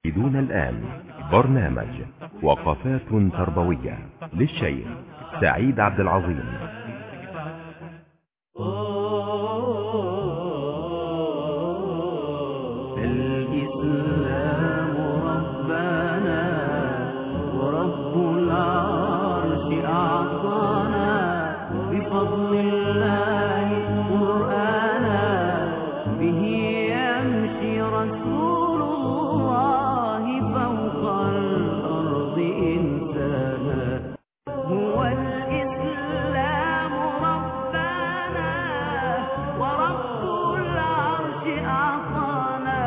دون الآن برنامج وقفات تربوية للشيخ سعيد عبد العظيم. الإسلام ربنا ورب العرش أعطانا بفضل الله قرآنا به يمشي رسول الله فوق الأرض إنسانا. هو الإسلام ربنا ورب العرش أعطانا.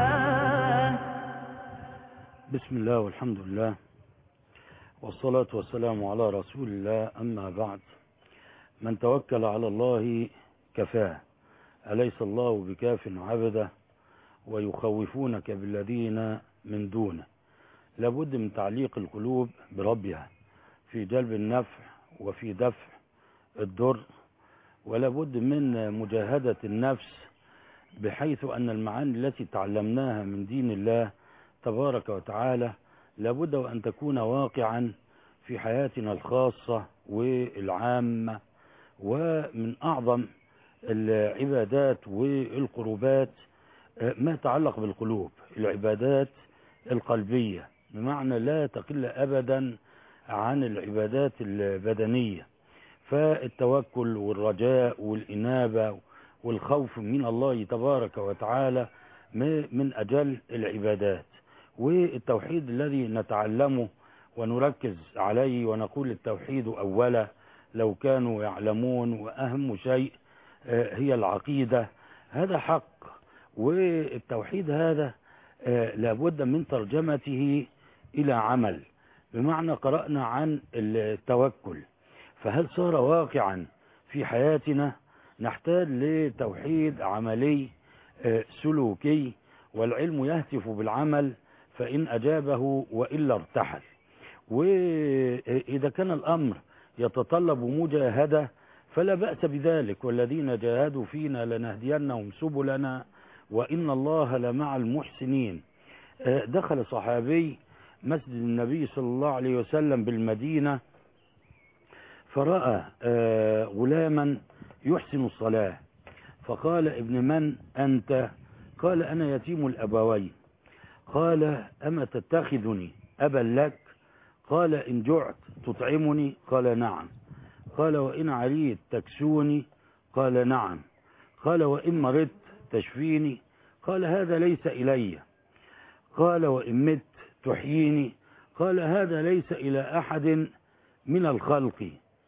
بسم الله والحمد لله والصلاة والسلام على رسول الله. أما بعد، من توكل على الله كفاه، أليس الله بكاف عبده ويخوفونك بالذين من دونه. لابد من تعليق القلوب بربها في جلب النفع وفي دفع الضر، ولابد من مجاهدة النفس بحيث أن المعاني التي تعلمناها من دين الله تبارك وتعالى لابد وأن تكون واقعا في حياتنا الخاصة والعامة. ومن أعظم العبادات والقربات ما يتعلق بالقلوب، العبادات القلبية، بمعنى لا تقل أبدا عن العبادات البدنية. فالتوكل والرجاء والإنابة والخوف من الله تبارك وتعالى من أجل العبادات. والتوحيد الذي نتعلمه ونركز عليه ونقول التوحيد أولا لو كانوا يعلمون، وأهم شيء هي العقيدة. هذا حق، والتوحيد هذا لابد من ترجمته إلى عمل، بمعنى قرأنا عن التوكل، فهل صار واقعا في حياتنا؟ نحتاج لتوحيد عملي سلوكي، والعلم يهتف بالعمل فإن أجابه وإلا ارتحل. وإذا كان الأمر يتطلب مجاهدة فلا بأس بذلك، والذين جاهدوا فينا لنهدينهم سبلنا وإن الله لمع المحسنين. دخل صحابي مسجد النبي صلى الله عليه وسلم بالمدينة فرأى غلاما يحسن الصلاة، فقال: ابن من أنت؟ قال: أنا يتيم الأبوين. قال: أما تتخذني أبا لك؟ قال: إن جعت تطعمني؟ قال: نعم. قال: وإن عليت تكسوني؟ قال: نعم. قال: وإن مرضت تشفيني؟ قال: هذا ليس إلي. قال: وإن مت تحييني؟ قال: هذا ليس إلى أحد من الخلق.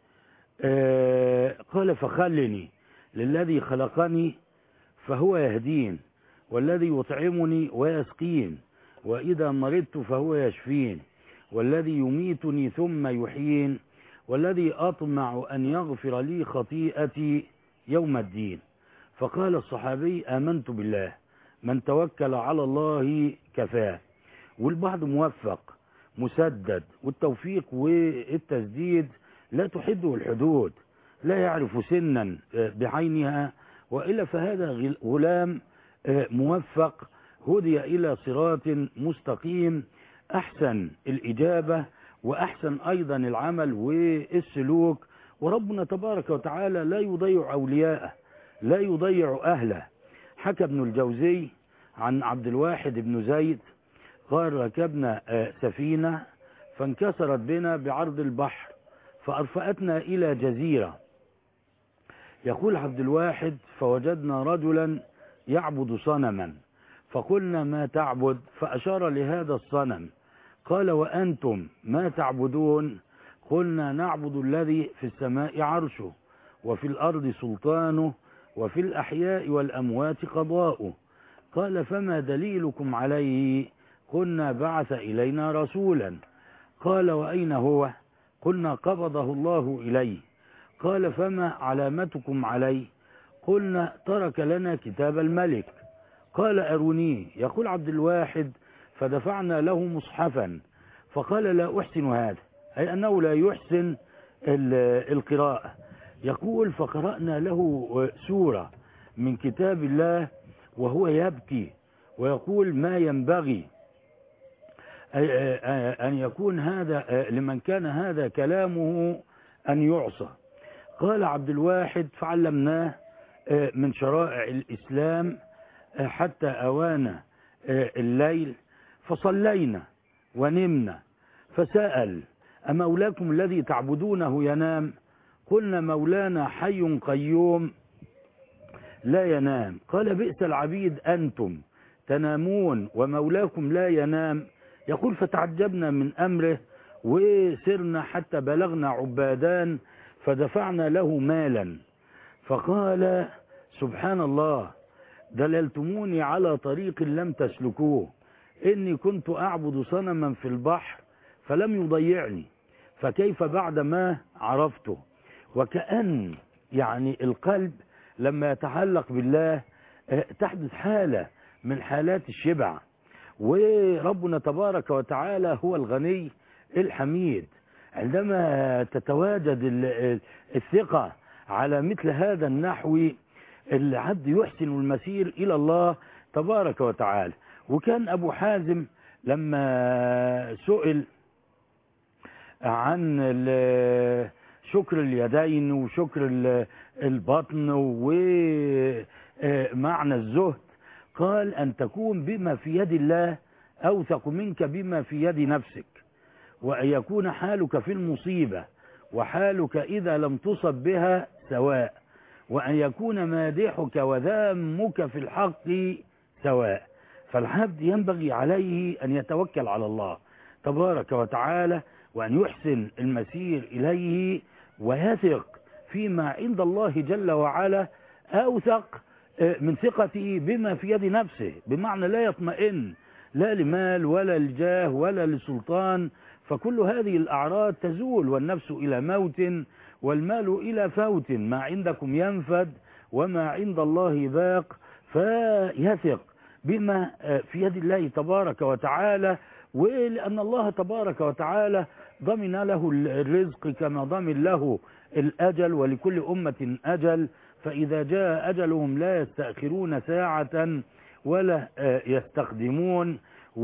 قال: فخلني للذي خلقني فهو يهدين، والذي يطعمني ويسقين، وإذا مرضت فهو يشفين، والذي يميتني ثم يحيين، والذي أطمع أن يغفر لي خطيئتي يوم الدين. فقال الصحابي: آمنت بالله، من توكل على الله كفاه. والبعض موفق مسدد، والتوفيق والتسديد لا تحده الحدود، لا يعرف سنا بعينها، وإلا فهذا غلام موفق هدي إلى صراط مستقيم، أحسن الإجابة وأحسن أيضا العمل والسلوك. وربنا تبارك وتعالى لا يضيع أولياءه، لا يضيع أهله. حكى ابن الجوزي عن عبد الواحد بن زيد قال: ركبنا سفينة فانكسرت بنا بعرض البحر فأرفأتنا إلى جزيرة. يقول عبد الواحد: فوجدنا رجلا يعبد صنما، فقلنا: ما تعبد؟ فأشار لهذا الصنم. قال: وأنتم ما تعبدون؟ قلنا: نعبد الذي في السماء عرشه، وفي الأرض سلطانه، وفي الأحياء والأموات قضاؤه. قال: فما دليلكم عليه؟ قلنا: بعث إلينا رسولا. قال: وأين هو؟ قلنا: قبضه الله إليه. قال: فما علامتكم عليه؟ قلنا: ترك لنا كتاب الملك. قال: أرونيه. يقول عبد الواحد: فدفعنا له مصحفا، فقال: لا أحسن هذا، أي أنه لا يحسن القراءة. يقول: فقرأنا له سورة من كتاب الله وهو يبكي ويقول: ما ينبغي أن يكون هذا لمن كان هذا كلامه أن يعصى. قال عبد الواحد فعلمناه من شرائع الإسلام حتى أوان الليل فصلينا ونمنا، فسأل أمولاكم الذي تعبدونه ينام؟ قلنا مولانا حي قيوم لا ينام. قال بئس العبيد أنتم تنامون ومولاكم لا ينام. يقول فتعجبنا من أمره وسرنا حتى بلغنا عبادان فدفعنا له مالا، فقال سبحان الله دللتموني على طريق لم تسلكوه، إني كنت أعبد صنما في البحر فلم يضيعني، فكيف بعدما عرفته؟ وكأن يعني القلب لما يتعلق بالله تحدث حالة من حالات الشبع، وربنا تبارك وتعالى هو الغني الحميد. عندما تتواجد الثقة على مثل هذا النحو العبد يحسن المسير إلى الله تبارك وتعالى. وكان أبو حازم لما سئل عن شكر اليدين وشكر البطن ومعنى الزهد قال أن تكون بما في يد الله أوثق منك بما في يد نفسك، وأن يكون حالك في المصيبة وحالك إذا لم تصب بها سواء، وأن يكون مادحك وذامك في الحق سواء. فالعبد ينبغي عليه أن يتوكل على الله تبارك وتعالى وأن يحسن المسير إليه ويثق فيما عند الله جل وعلا أوثق من ثقته بما في يد نفسه، بمعنى لا يطمئن لا لمال ولا لجاه ولا لسلطان، فكل هذه الأعراض تزول، والنفس إلى موت والمال إلى فوت، ما عندكم ينفد وما عند الله باق. فيثق بما في يد الله تبارك وتعالى، ولأن الله تبارك وتعالى ضمن له الرزق كما ضمن له الأجل، ولكل أمة أجل، فإذا جاء أجلهم لا يستأخرون ساعة ولا يستقدمون.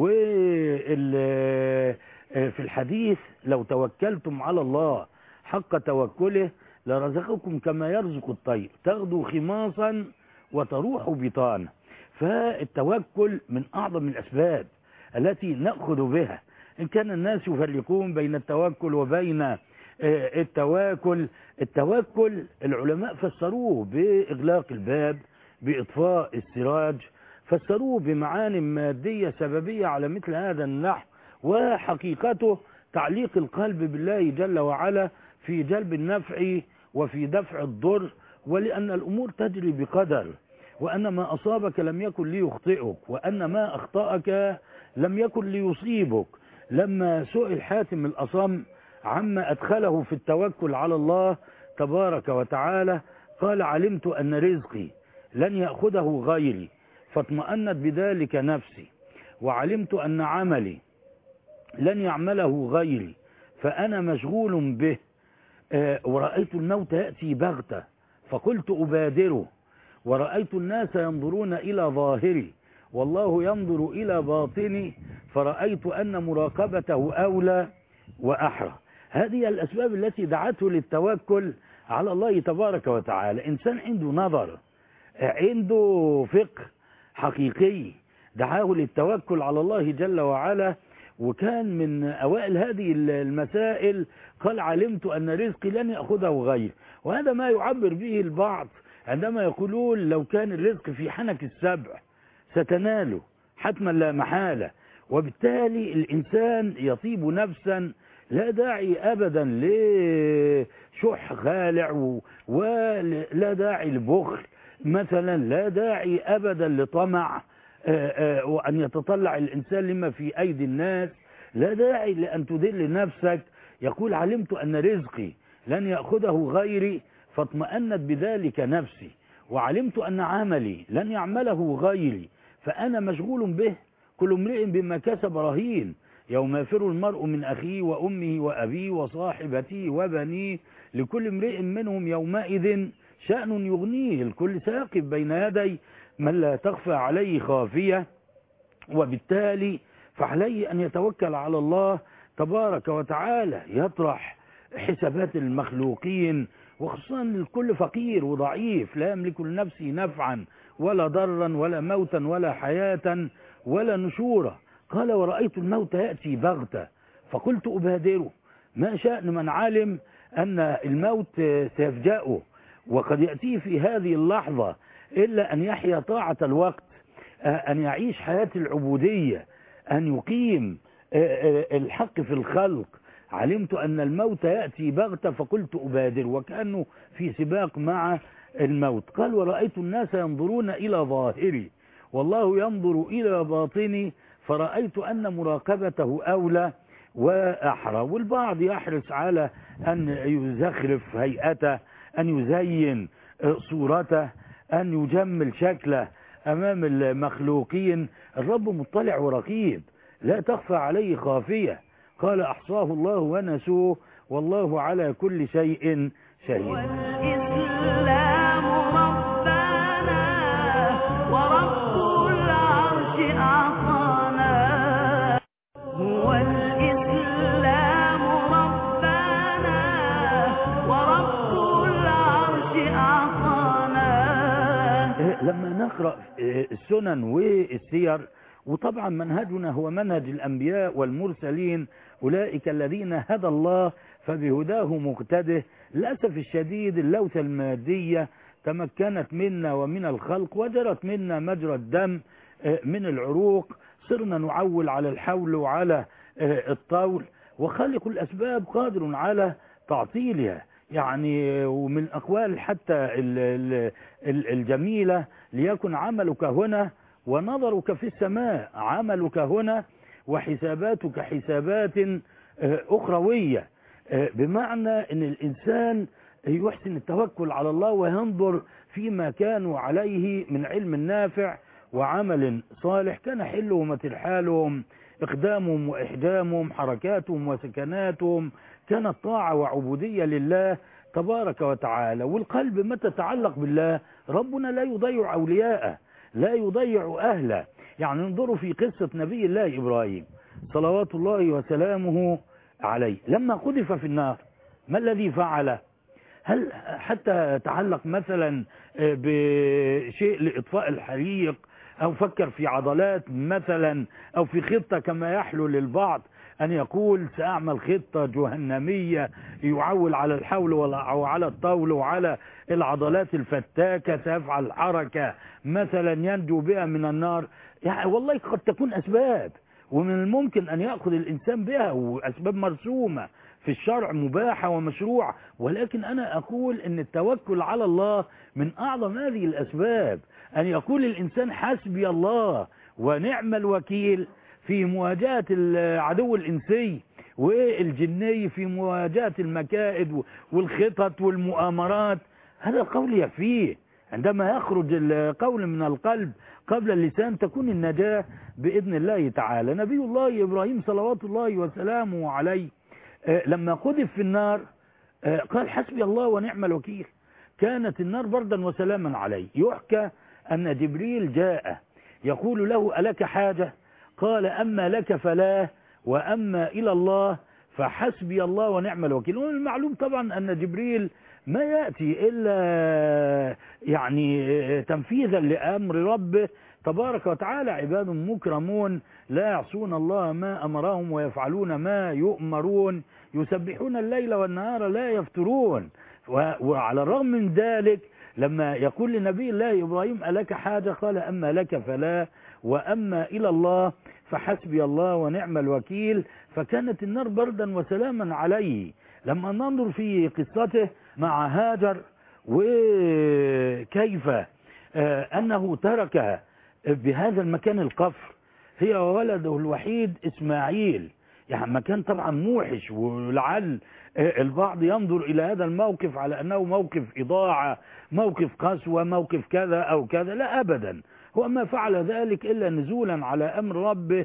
وفي الحديث لو توكلتم على الله حق توكله لرزقكم كما يرزق الطير تغدو خماصا وتروح بطانا. فالتوكل من أعظم الأسباب التي نأخذ بها. إن كان الناس يفرقون بين التوكل وبين التواكل، التوكل العلماء فسروه بإغلاق الباب، بإطفاء السراج، فسروه بمعاني مادية سببية على مثل هذا النحو، وحقيقته تعليق القلب بالله جل وعلا في جلب النفع وفي دفع الضر، ولأن الأمور تجري بقدر، وأن ما أصابك لم يكن ليخطئك، وأن ما أخطأك لم يكن ليصيبك. لما سئل حاتم الأصم عما أدخله في التوكل على الله تبارك وتعالى قال علمت أن رزقي لن يأخذه غيري فاطمأنت بذلك نفسي، وعلمت أن عملي لن يعمله غيري فأنا مشغول به، ورأيت الموت يأتي بغتة فقلت أبادره، ورأيت الناس ينظرون إلى ظاهري والله ينظر إلى باطني فرأيت أن مراقبته أولى وأحرى. هذه الأسباب التي دعته للتوكل على الله تبارك وتعالى. إنسان عنده نظر، عنده فقه حقيقي دعاه للتوكل على الله جل وعلا. وكان من أوائل هذه المسائل قال علمت أن رزقي لن يأخذه غير، وهذا ما يعبر به البعض عندما يقولون لو كان الرزق في حنك السبع ستناله حتما لا محالة. وبالتالي الإنسان يطيب نفسا، لا داعي أبدا لشح خالع ولا داعي لبخل مثلا، لا داعي أبدا لطمع وأن يتطلع الإنسان لما في أيدي الناس، لا داعي لأن تذل نفسك. يقول علمت أن رزقي لن يأخذه غيري فاطمأنت بذلك نفسي، وعلمت أن عملي لن يعمله غيري فأنا مشغول به، كل امرئ بما كسب رهين، يوم يفر المرء من أخيه وأمه وأبيه وصاحبته وبنيه لكل امرئ منهم يومئذ شأن يغنيه، الكل ساقف بين يدي من لا تخفى عليه خافية. وبالتالي فعليه أن يتوكل على الله تبارك وتعالى، يطرح حسابات المخلوقين، وخصوصا الكل فقير وضعيف لا يملك لنفسه نفعا ولا ضرا ولا موتا ولا حياة ولا نشورا. قال ورأيت الموت يأتي بغتة فقلت أبادره. ما شأن من علم أن الموت سيفجأه وقد يأتيه في هذه اللحظة إلا أن يحيا طاعة الوقت، أن يعيش حياة العبودية، أن يقيم الحق في الخلق. علمت أن الموت يأتي بغتة فقلت أبادر، وكأنه في سباق مع الموت. قال ورأيت الناس ينظرون إلى ظاهري والله ينظر إلى باطني فرأيت أن مراقبته أولى وأحرى. والبعض يحرص على أن يزخرف هيئته، أن يزين صورته، أن يجمل شكله أمام المخلوقين. الرب مطلع ورقيب لا تخفى عليه خافية. قال أحصاه الله ونسوه والله على كل شيء شهيد. والإسلام ربنا ورب العرش أعطانا، هو الإسلام ربنا ورب العرش أعطانا. لما نقرأ السنن والسير، وطبعا منهجنا هو منهج الأنبياء والمرسلين، أولئك الذين هدى الله فبهداه مقتده. للأسف الشديد اللوثة المادية تمكنت منا ومن الخلق وجرت منا مجرى الدم من العروق. صرنا نعول على الحول وعلى الطول، وخالق الأسباب قادر على تعطيلها. يعني ومن الأقوال حتى الجميلة: ليكن عملك هنا ونظرك في السماء. عملك هنا وحساباتك حسابات أخروية، بمعنى أن الإنسان يحسن التوكل على الله وينظر فيما كانوا عليه من علم نافع وعمل صالح. كان حلهم وترحالهم، إقدامهم وإحجامهم، حركاتهم وسكناتهم كانت طاعة وعبودية لله تبارك وتعالى. والقلب متى تعلق بالله ربنا لا يضيع أولياءه، لا يضيع أهله. يعني انظروا في قصة نبي الله إبراهيم صلوات الله وسلامه عليه، لما قذف في النار ما الذي فعله؟ هل حتى تعلق مثلا بشيء لإطفاء الحريق، أو فكر في عضلات مثلا، أو في خطة كما يحلو للبعض أن يقول سأعمل خطة جهنمية يعول على الحول وعلى الطول وعلى العضلات الفتاكة، سيفعل حركة مثلا ينجو بها من النار؟ يعني والله قد تكون أسباب ومن الممكن أن يأخذ الإنسان بها، وأسباب مرسومة في الشرع مباحة ومشروعة، ولكن أنا أقول أن التوكل على الله من أعظم هذه الأسباب. أن يقول الإنسان حسبي الله ونعم الوكيل في مواجهة العدو الإنسي والجني، في مواجهة المكائد والخطط والمؤامرات. هذا القول يكفيه. عندما يخرج القول من القلب قبل اللسان تكون النجاة بإذن الله تعالى. نبي الله إبراهيم صلوات الله وسلامه عليه لما قذف في النار قال حسبي الله ونعم الوكيل. كانت النار بردا وسلاما عليه. يحكى أن جبريل جاء يقول له ألك حاجة؟ قال أما لك فلا، وأما إلى الله فحسبي الله ونعم الوكيل. والمعلوم طبعا أن جبريل ما يأتي إلا يعني تنفيذا لأمر ربه تبارك وتعالى. عباد مكرمون لا يعصون الله ما أمرهم ويفعلون ما يؤمرون، يسبحون الليل والنهار لا يفترون. وعلى الرغم من ذلك لما يقول لنبي الله إبراهيم ألك حاجة؟ قال أما لك فلا، وأما إلى الله فحسبي الله ونعم الوكيل. فكانت النار بردا وسلاما عليه. لما ننظر في قصته مع هاجر وكيف أنه تركها بهذا المكان القفر، هي وولده الوحيد إسماعيل، يعني مكان طبعا موحش. ولعل البعض ينظر إلى هذا الموقف على أنه موقف إضاعة، موقف قسوة، موقف كذا أو كذا. لا أبدا، هو ما فعل ذلك إلا نزولا على أمر ربه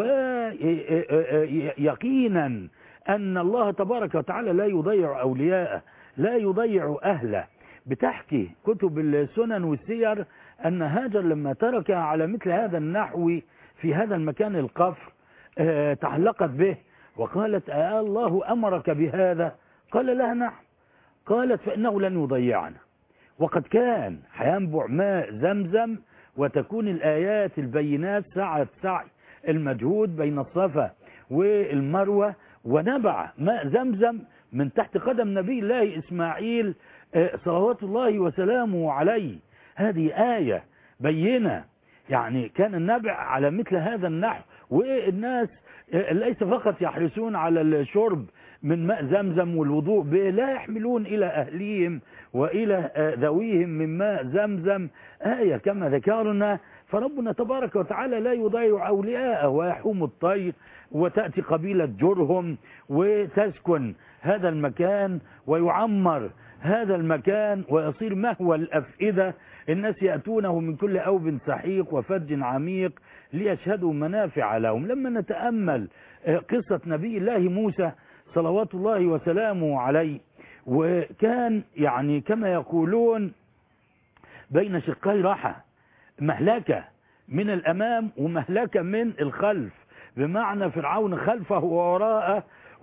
ويقينا أن الله تبارك وتعالى لا يضيع أولياءه، لا يضيع أهله. بتحكي كتب السنن والسير أن هاجر لما تركها على مثل هذا النحو في هذا المكان القفر تعلقت به وقالت الله أمرك بهذا؟ قال لها نعم. قالت فإنه لن يضيعنا، وقد كان هينبع ماء زمزم وتكون الآيات البينات سعة سعي المجهود بين الصفا والمروة، ونبع ماء زمزم من تحت قدم نبي الله إسماعيل صلوات الله وسلامه عليه. هذه آية بينة، يعني كان النبع على مثل هذا النحو، والناس ليس فقط يحرصون على الشرب من ماء زمزم والوضوء به، لا يحملون إلى أهليهم وإلى ذويهم من ماء زمزم آية كما ذكرنا. فربنا تبارك وتعالى لا يضيع أولياءه، ويحوم الطير وتأتي قبيلة جرهم وتسكن هذا المكان ويعمر هذا المكان ويصير مهوى الأفئدة. الناس يأتونه من كل أوب سحيق وفج عميق ليشهدوا منافع لهم. لما نتأمل قصة نبي الله موسى صلوات الله وسلامه عليه، وكان يعني كما يقولون بين شقي رحى، مهلكة من الأمام ومهلكة من الخلف، بمعنى فرعون خلفه ووراءه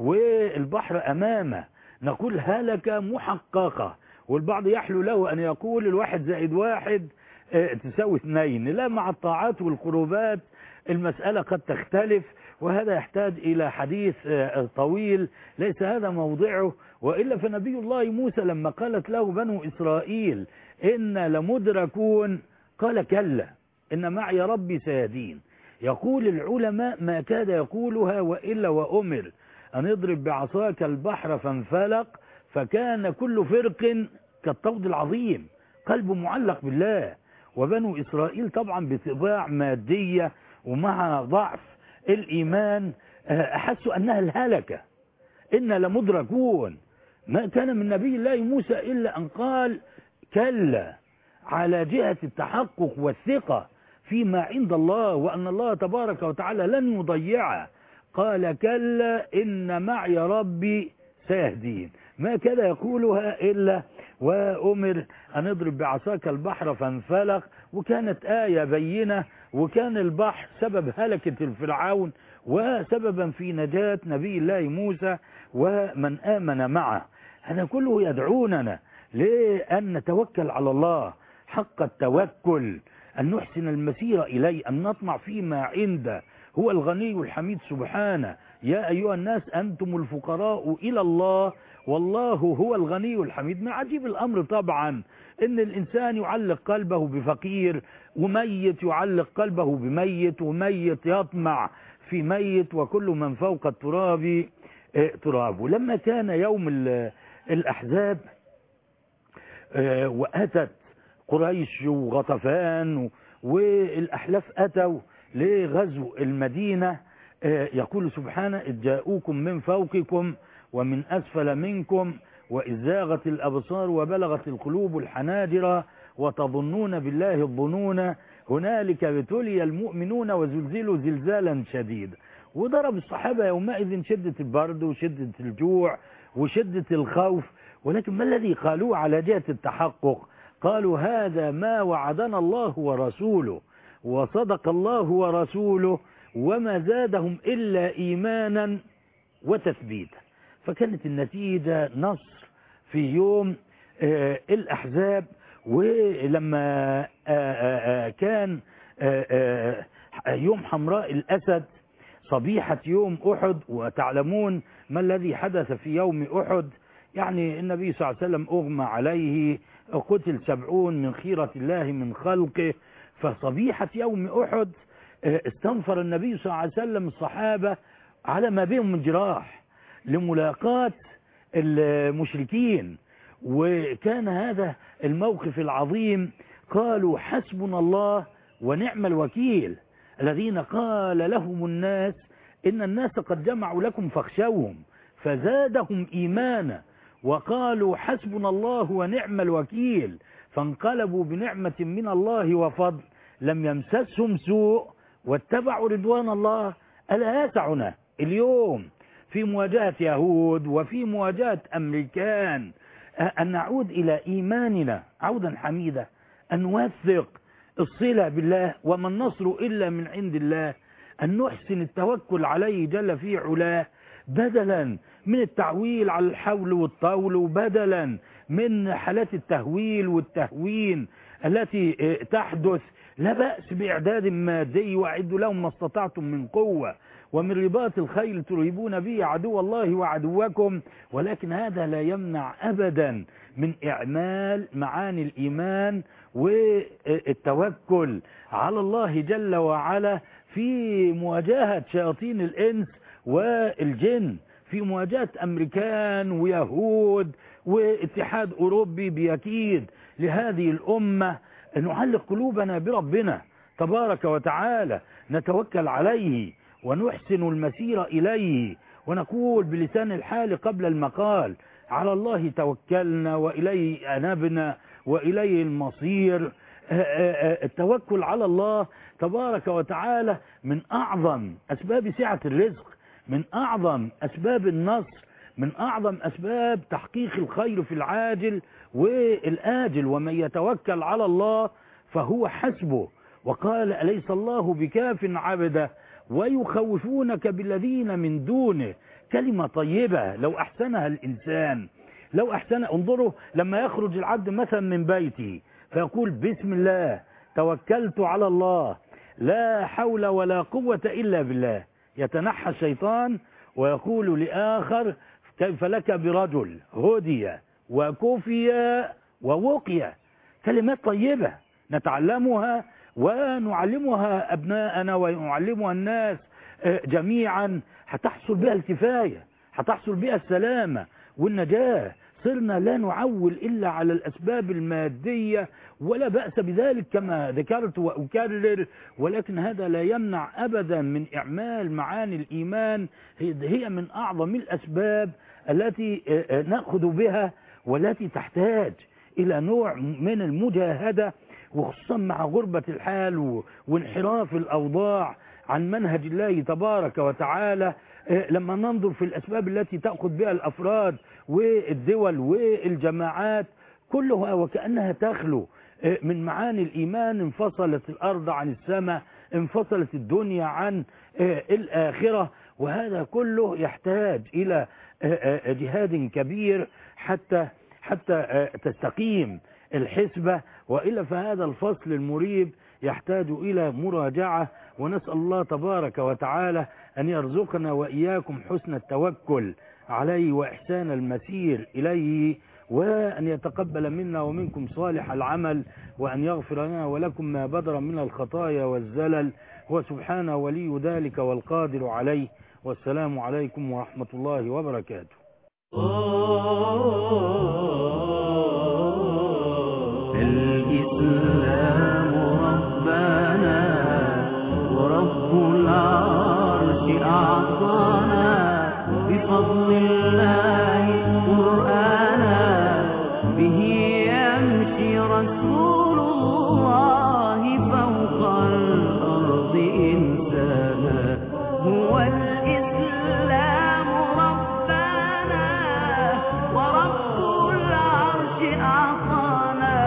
والبحر أمامه. نقول هلكة محققة، والبعض يحلو له أن يقول 1+1 تساوي 2. لا، مع الطاعات والقربات المسألة قد تختلف، وهذا يحتاج إلى حديث طويل ليس هذا موضعه. وإلا فنبي الله موسى لما قالت له بنو إسرائيل إن لمدركون قال كلا إن معي ربي سيهدين. يقول العلماء ما كاد يقولها وإلا وأمر أن يضرب بعصاك البحر فانفلق فكان كل فرق كالطود العظيم، قلبه معلق بالله. وبنو إسرائيل طبعا بطباع مادية ومع ضعف الإيمان أحسوا أنها الهلكة، إن لمدركون. ما كان من نبي الله موسى إلا أن قال كلا، على جهة التحقق والثقة فيما عند الله وأن الله تبارك وتعالى لن يضيعه. قال كلا إن معي ربي سيهدين. ما كان يقولها إلا وأمر أن اضرب بعصاك البحر فانفلق، وكانت آية بينة، وكان البحر سبب هلكة الفرعون وسببا في نجاة نبي الله موسى ومن آمن معه. هذا كله يدعوننا لأن نتوكل على الله حق التوكل، أن نحسن المسير إليه، أن نطمع فيما عنده. هو الغني الحميد سبحانه. يا أيها الناس أنتم الفقراء إلى الله والله هو الغني الحميد. ما عجيب الأمر طبعا إن الإنسان يعلق قلبه بفقير، وميت يعلق قلبه بميت، وميت يطمع في ميت، وكل من فوق التراب تراب. ولما كان يوم الأحزاب وأتت قريش وغطفان والأحلاف أتوا لغزو المدينة، يقول سبحانه إذ جاءوكم من فوقكم ومن أسفل منكم وإذ زاغت الأبصار وبلغت القلوب الحناجر وتظنون بالله الظنون هنالك ابتلي المؤمنون وزلزلوا زلزالا شديدا. وضرب الصحابة يومئذ شدة البرد وشدة الجوع وشدة الخوف، ولكن ما الذي قالوه على جهة التحقق؟ قالوا هذا ما وعدنا الله ورسوله وصدق الله ورسوله وما زادهم إلا إيمانا وتثبيتا. فكانت النتيجة نصر في يوم الأحزاب. ولما كان يوم حمراء الأسد صبيحة يوم أحد، وتعلمون ما الذي حدث في يوم أحد، يعني النبي صلى الله عليه وسلم أغمى عليه، قتل 70 من خيرة الله من خلقه. فصبيحة يوم أحد استنفر النبي صلى الله عليه وسلم الصحابة على ما بهم من جراح لملاقاة المشركين. وكان هذا الموقف العظيم. قالوا حسبنا الله ونعم الوكيل الذين قال لهم الناس إن الناس قد جمعوا لكم فاخشوهم فزادهم إيمانا وقالوا حسبنا الله ونعم الوكيل فانقلبوا بنعمة من الله وفضل لم يمسسهم سوء واتبعوا رضوان الله. ألا يسعنا اليوم في مواجهة يهود وفي مواجهة أمريكان أن نعود إلى إيماننا عودا حميدا، أن نوثق الصلة بالله وما النصر إلا من عند الله، أن نحسن التوكل عليه جل في علاه، بدلا من التعويل على الحول والطول، وبدلا من حالات التهويل والتهوين التي تحدث. لا بأس بإعداد مادي، وأعدوا لهم ما استطعتم من قوة ومن رباط الخيل ترهبون به عدو الله وعدوكم، ولكن هذا لا يمنع أبدا من إعمال معاني الإيمان والتوكل على الله جل وعلا في مواجهة شياطين الإنس والجن، في مواجهة أمريكان ويهود واتحاد أوروبي بيكيد لهذه الأمة. نعلق قلوبنا بربنا تبارك وتعالى، نتوكل عليه ونحسن المسير إليه، ونقول بلسان الحال قبل المقال: على الله توكلنا وإليه أنبنا وإليه المصير. التوكل على الله تبارك وتعالى من أعظم أسباب سعة الرزق، من أعظم أسباب النصر، من أعظم أسباب تحقيق الخير في العاجل والآجل. ومن يتوكل على الله فهو حسبه. وقال: أليس الله بكاف عبده ويخوفونك بالذين من دونه. كلمة طيبة لو أحسنها الإنسان، لو أحسن. انظروا لما يخرج العبد مثلا من بيته فيقول: بسم الله توكلت على الله لا حول ولا قوة إلا بالله، يتنحى الشيطان ويقول لآخر: كيف لك برجل هدي وكفي ووقي. كلمات طيبة نتعلمها ونعلمها أبناءنا ونعلمها الناس جميعا، هتحصل بها الكفاية، هتحصل بها السلامة والنجاة. صرنا لا نعول إلا على الأسباب المادية، ولا بأس بذلك كما ذكرت وأكرر، ولكن هذا لا يمنع أبدا من إعمال معاني الإيمان. هي من أعظم الأسباب التي نأخذ بها، والتي تحتاج إلى نوع من المجاهدة، وخصوصا مع غربة الحال وانحراف الأوضاع عن منهج الله تبارك وتعالى. لما ننظر في الأسباب التي تأخذ بها الأفراد والدول والجماعات كلها وكأنها تخلو من معاني الإيمان، انفصلت الأرض عن السماء، انفصلت الدنيا عن الآخرة، وهذا كله يحتاج إلى جهاد كبير حتى تستقيم الحسبة، وإلا فهذا الفصل المريب يحتاج إلى مراجعة. ونسأل الله تبارك وتعالى أن يرزقنا وإياكم حسن التوكل عليه وإحسان المسير إليه، وأن يتقبل منا ومنكم صالح العمل، وأن يغفر لنا ولكم ما بدر من الخطايا والزلل، وسبحانه ولي ذلك والقادر عليه. والسلام عليكم ورحمة الله وبركاته. الإسلام ربنا ورب العرش أعطانا، بفضل الله قرآنا، به يمشي رسول الله فوق الأرض إنسانا. هو الإسلام ربنا ورب العرش أعطانا.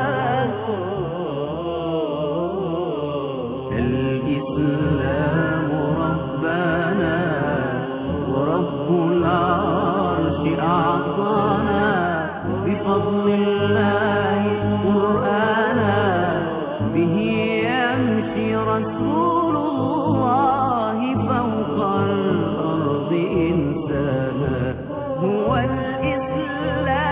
الإسلام ربنا ورب العرش أعطانا، بفضل الله قرآنا، به يمشي رسول الله فوق الأرض إنسانا. هو الإسلام